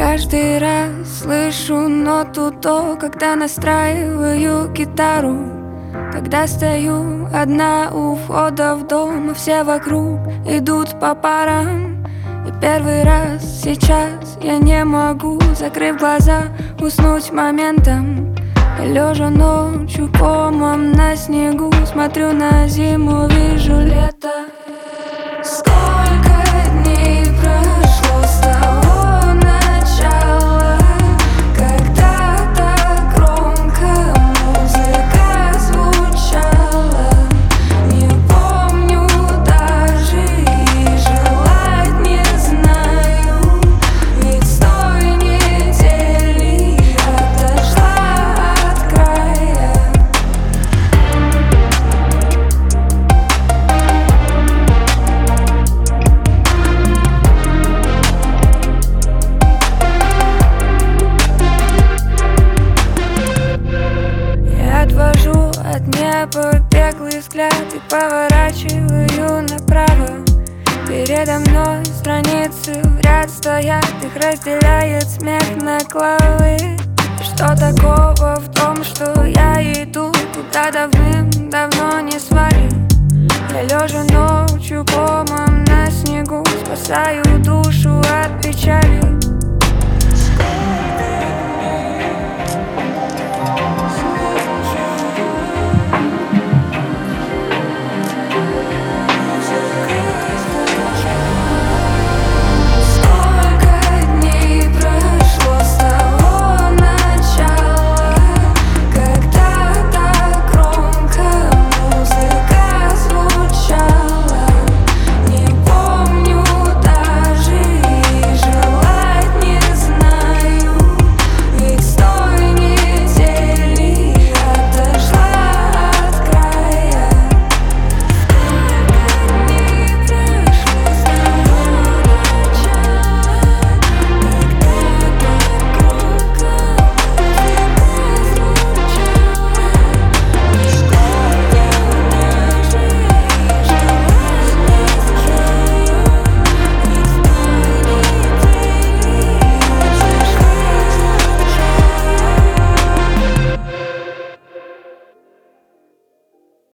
Каждый раз слышу ноту до, когда настраиваю гитару. Когда стою одна у входа в дом, и все вокруг идут по парам. И первый раз сейчас я не могу, закрыв глаза, уснуть моментом. Лежа ночью комом на снегу, смотрю на зиму, вижу лето. Сколько дней прошло с того начала, когда так громко музыка звучала. Не помню даже и желать не знаю, ведь с той недели отошла от края. Я отвожу от неба беглый взгляд и поворачиваю направо. Передо мной страницы в ряд стоят, их разделяет смех на главы. Что такого в том, что я иду куда давным-давно не свали? Я лежа ночью комом на снегу, спасаю душу от